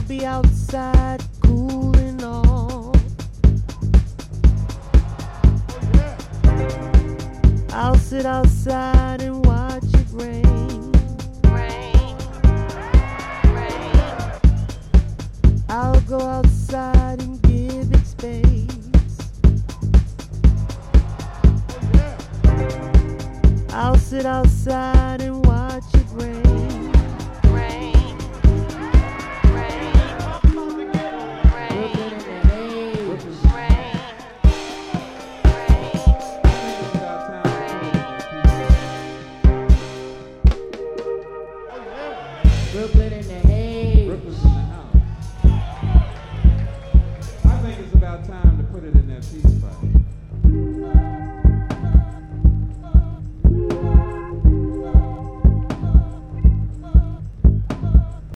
be outside cooling off. I'll sit outside and watch it rain. Rain, rain. I'll go outside and give it space. I'll sit outside and watch it rain. Rain, rain, rain, Brooklyn in the haze.